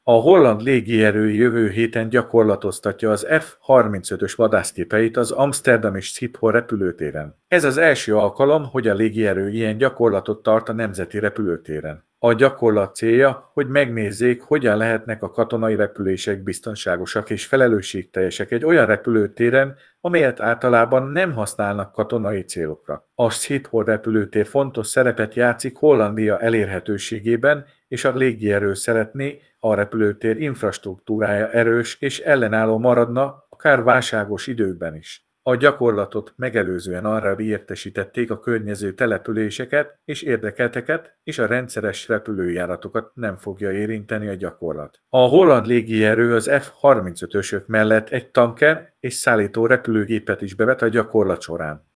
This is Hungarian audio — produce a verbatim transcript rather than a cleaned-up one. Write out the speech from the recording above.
A holland légierő jövő héten gyakorlatoztatja az F harmincötös vadászgépeit az amszterdami Schiphol repülőtéren. Ez az első alkalom, hogy a légierő ilyen gyakorlatot tart a nemzeti repülőtéren. A gyakorlat célja, hogy megnézzék, hogyan lehetnek a katonai repülések biztonságosak és felelősségteljesek egy olyan repülőtéren, amelyet általában nem használnak katonai célokra. A Schiphol repülőtér fontos szerepet játszik Hollandia elérhetőségében, és a légierő szeretné, a repülőtér infrastruktúrája erős és ellenálló maradna, akár válságos időkben is. A gyakorlatot megelőzően arra értesítették a környező településeket és érdekelteket, és a rendszeres repülőjáratokat nem fogja érinteni a gyakorlat. A holland légierő az F harmincötösök mellett egy tanker és szállító repülőgépet is bevet a gyakorlat során.